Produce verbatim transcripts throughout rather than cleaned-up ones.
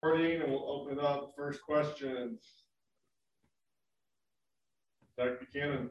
Morning, and we'll open it up. First question. Zach Buchanan.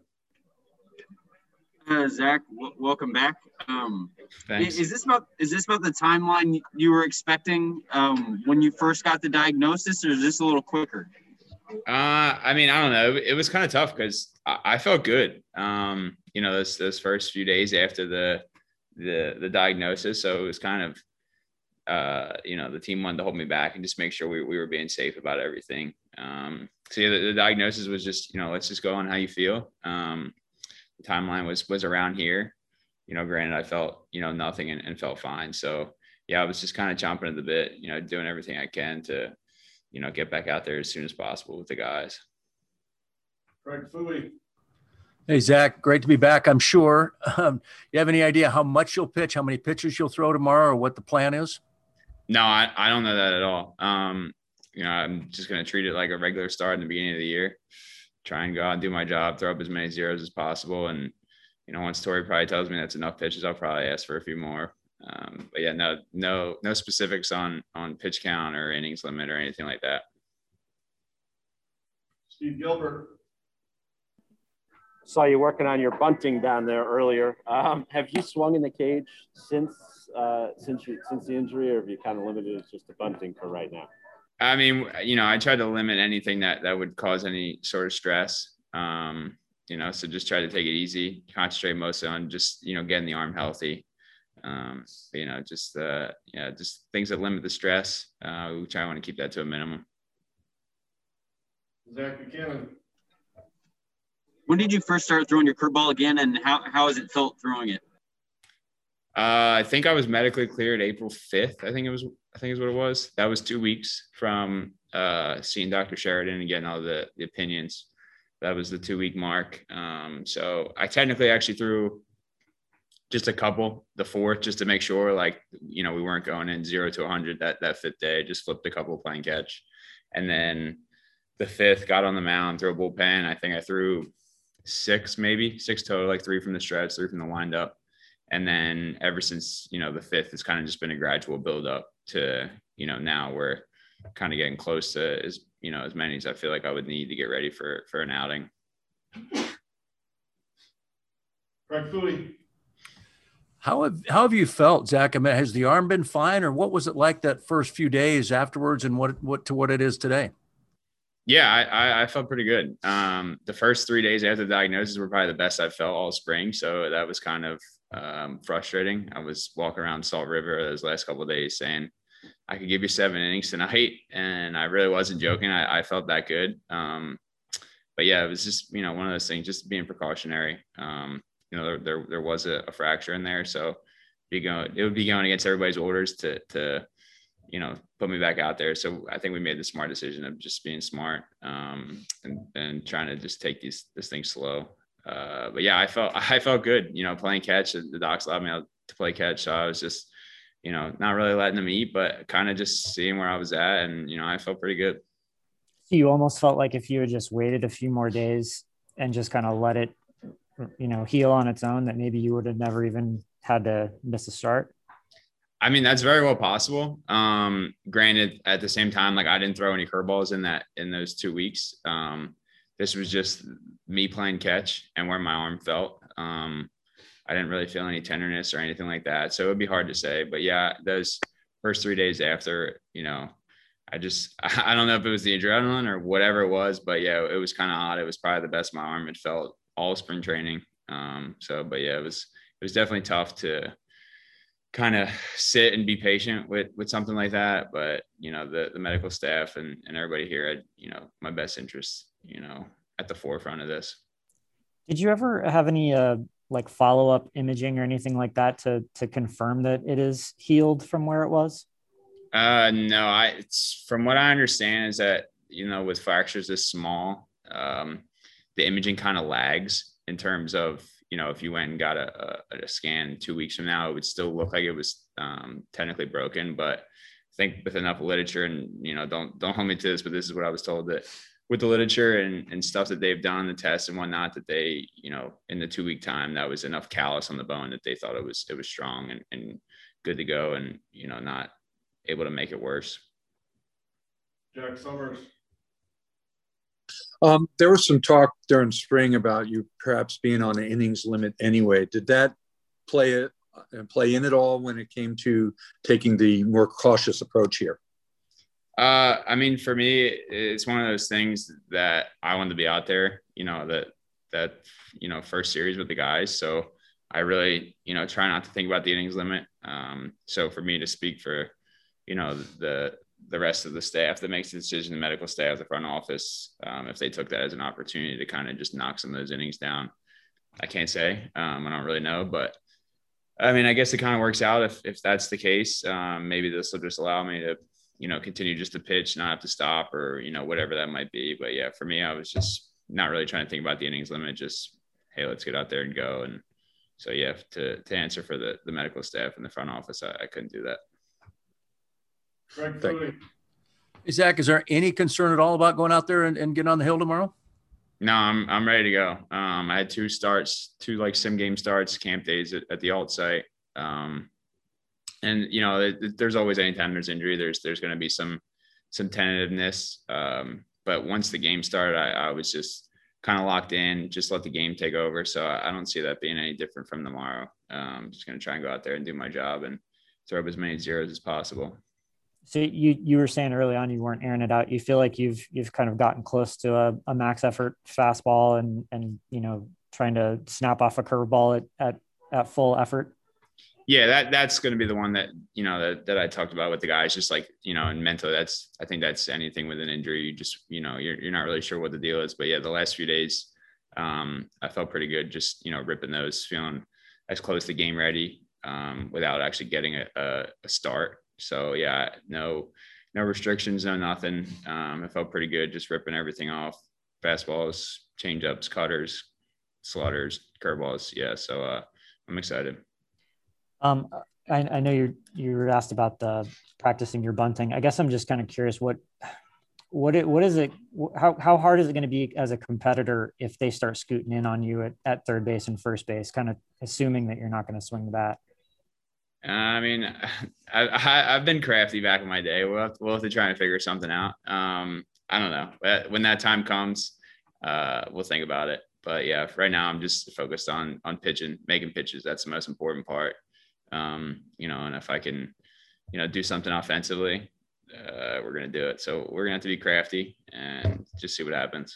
Uh, Zach, w- welcome back. Um, Thanks. Is this about is this about the timeline you were expecting um, when you first got the diagnosis, or is this a little quicker? Uh, I mean, I don't know. It was kind of tough because I, I felt good. Um, you know, those those first few days after the the the diagnosis, so it was kind of, uh, you know, the team wanted to hold me back and just make sure we we were being safe about everything. Um, so yeah, the, the diagnosis was just, you know, let's just go on how you feel. Um, the timeline was was around here. You know, granted, I felt, you know, nothing and, and felt fine. So yeah, I was just kind of chomping at the bit, you know, doing everything I can to, you know, get back out there as soon as possible with the guys. Craig Fouhy. Hey, Zach, great to be back, I'm sure. Um, you have any idea how much you'll pitch, how many pitches you'll throw tomorrow, or what the plan is? No, I, I don't know that at all. Um, you know, I'm just going to treat it like a regular start in the beginning of the year, try and go out and do my job, throw up as many zeros as possible. And, you know, once Tori probably tells me that's enough pitches, I'll probably ask for a few more. Um, but yeah, no, no, no specifics on, on pitch count or innings limit or anything like that. Steve Gilbert. Saw you working on your bunting down there earlier. Um, have you swung in the cage since uh, since you, since the injury, or have you kind of limited it just to bunting for right now? I mean, you know, I tried to limit anything that that would cause any sort of stress. Um, you know, so just try to take it easy, concentrate mostly on just, you know, getting the arm healthy. Um, but, you know, just uh, yeah, just things that limit the stress. Uh, we try to want to keep that to a minimum. Zach Buchanan. When did you first start throwing your curveball again, and how, how has it felt throwing it? Uh, I think I was medically cleared April fifth. I think it was, I think is what it was. That was two weeks from uh, seeing Doctor Sheridan and getting all the, the opinions. That was the two week mark. Um, so I technically actually threw just a couple, the fourth, just to make sure, like, you know, we weren't going in zero to a hundred that, that fifth day. Just flipped a couple playing catch. And then the fifth, got on the mound, threw a bullpen. I think I threw six, maybe six total, like three from the stretch, three from the windup. And then ever since, you know, the fifth, it's kind of just been a gradual build up to, you know, now we're kind of getting close to as, you know, as many as I feel like I would need to get ready for, for an outing. Craig Fouhy. How have, how have you felt, Zach? I mean, has the arm been fine, or what was it like that first few days afterwards, and what, what to what it is today? Yeah, I, I, I felt pretty good. Um, the first three days after the diagnosis were probably the best I've felt all spring. So that was kind of um, frustrating. I was walking around Salt River those last couple of days saying, I could give you seven innings tonight. And I really wasn't joking. I, I felt that good. Um, but yeah, it was just, you know, one of those things, just being precautionary. Um, you know, there, there, there was a, a fracture in there. So be going, it would be going against everybody's orders to, to, you know, put me back out there. So I think we made the smart decision of just being smart um, and, and trying to just take these, this thing slow. Uh, but yeah, I felt, I felt good, you know, playing catch. The docs allowed me to play catch. So I was just, you know, not really letting them eat, but kind of just seeing where I was at. And, you know, I felt pretty good. You almost felt like if you had just waited a few more days and just kind of let it, you know, heal on its own, that maybe you would have never even had to miss a start. I mean, that's very well possible. Um, granted, at the same time, like I didn't throw any curveballs in that, in those two weeks. Um, this was just me playing catch and where my arm felt. Um, I didn't really feel any tenderness or anything like that. So it would be hard to say, but yeah, those first three days after, you know, I just, I don't know if it was the adrenaline or whatever it was, but yeah, it was kind of odd. It was probably the best my arm had felt all spring training. Um, so, but yeah, it was, it was definitely tough to kind of sit and be patient with, with something like that. But, you know, the, the medical staff and, and everybody here had, you know, my best interests, you know, at the forefront of this. Did you ever have any, uh, like follow-up imaging or anything like that to, to confirm that it is healed from where it was? Uh, no, I, it's from what I understand is that, you know, with fractures this small, um, the imaging kind of lags in terms of, you know, if you went and got a, a, a scan two weeks from now, it would still look like it was um, technically broken. But I think with enough literature and, you know, don't, don't hold me to this, but this is what I was told, that with the literature and, and stuff that they've done, the tests and whatnot, that they, you know, in the two week time, that was enough callus on the bone that they thought it was, it was strong and, and good to go and, you know, not able to make it worse. Jack Summers. Um, there was some talk during spring about you perhaps being on an innings limit anyway. Did that play it uh, play in at all when it came to taking the more cautious approach here? Uh, I mean, for me, it's one of those things that I wanted to be out there, you know, that, that, you know, first series with the guys. So I really, you know, try not to think about the innings limit. Um, so for me to speak for, you know, the, the rest of the staff that makes the decision, the medical staff, the front office, um, if they took that as an opportunity to kind of just knock some of those innings down, I can't say. Um, I don't really know, but I mean, I guess it kind of works out if, if that's the case. Um, maybe this will just allow me to, you know, continue just to pitch, not have to stop or, you know, whatever that might be. But yeah, for me, I was just not really trying to think about the innings limit, just, hey, let's get out there and go. And so, yeah, to, to answer for the, the medical staff and the front office, I, I couldn't do that. Craig Foodie. Hey, Zach, is there any concern at all about going out there and, and getting on the hill tomorrow? No, I'm, I'm ready to go. Um, I had two starts, two like sim game starts, camp days at, at the alt site. Um, and you know, it, there's always, anytime there's injury, there's, there's going to be some, some tentativeness. Um, but once the game started, I, I was just kind of locked in, just let the game take over. So I, I don't see that being any different from tomorrow. Um, just going to try and go out there and do my job and throw up as many zeros as possible. So you you were saying early on you weren't airing it out. You feel like you've you've kind of gotten close to a, a max effort fastball and and you know trying to snap off a curveball at at at full effort. Yeah, that that's going to be the one that you know that that I talked about with the guys. Just like you know, and mentally, that's I think that's anything with an injury. You just you know you're you're not really sure what the deal is. But yeah, the last few days, um, I felt pretty good. Just you know ripping those, feeling as close to game ready um, without actually getting a, a, a start. So yeah, no, no restrictions, no nothing. Um, it felt pretty good, just ripping everything off. Fastballs, changeups, cutters, slaughters, curveballs. Yeah, so uh, I'm excited. Um, I, I know you you were asked about the practicing your bunting. I guess I'm just kind of curious what what it what is it how how hard is it going to be as a competitor if they start scooting in on you at, at third base and first base, kind of assuming that you're not going to swing the bat? I mean, I, I, I've been crafty back in my day. We'll have, to, we'll have to try and figure something out. Um, I don't know. When that time comes, uh, we'll think about it. But yeah, right now I'm just focused on on pitching, making pitches. That's the most important part. Um, you know, and if I can, you know, do something offensively, uh, we're gonna do it. So we're gonna have to be crafty and just see what happens.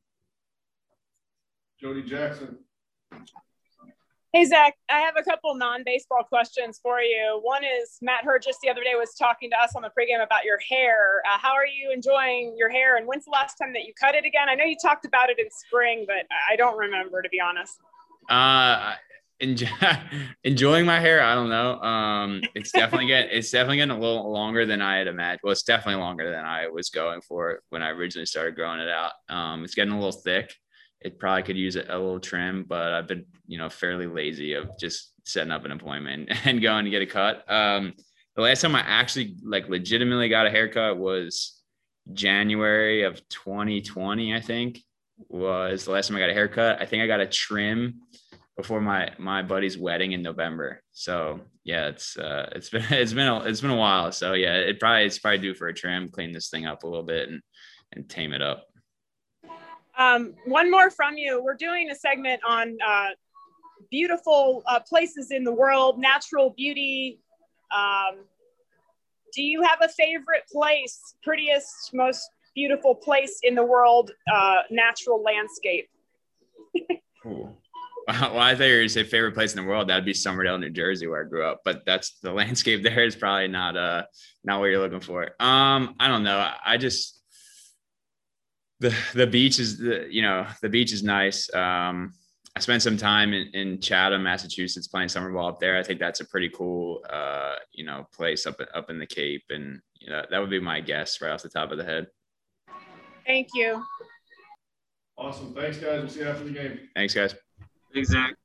Jody Jackson. Hey, Zach, I have a couple non-baseball questions for you. One is Matt Hurd just the other day was talking to us on the pregame about your hair. Uh, how are you enjoying your hair? And when's the last time that you cut it again? I know you talked about it in spring, but I don't remember, to be honest. Uh, enjoy, enjoying my hair. I don't know. Um, it's definitely getting, it's definitely getting a little longer than I had imagined. Well, it's definitely longer than I was going for when I originally started growing it out. Um, it's getting a little thick. It probably could use a, a little trim, but I've been, you know, fairly lazy of just setting up an appointment and going to get a cut. Um, the last time I actually like legitimately got a haircut was January of twenty twenty, I think was the last time I got a haircut. I think I got a trim before my, my buddy's wedding in November. So yeah, it's, uh, it's been, it's been, a, it's been a while. So yeah, it probably, it's probably due for a trim, clean this thing up a little bit and, and tame it up. Um, one more from you. We're doing a segment on uh, beautiful uh, places in the world, natural beauty. Um, do you have a favorite place, prettiest, most beautiful place in the world, uh, natural landscape? Cool. Well, I think you say favorite place in the world. That'd be Somerdale, New Jersey, where I grew up. But that's the landscape there is probably not uh not what you're looking for. Um, I don't know. I just the the beach is the you know the beach is nice. Um, I spent some time in, in Chatham, Massachusetts, playing summer ball up there. I think that's a pretty cool uh you know place up up in the Cape, and you know that would be my guess right off the top of the head. Thank you. Awesome. Thanks, guys. We'll see you after the game. Thanks, guys. Exactly.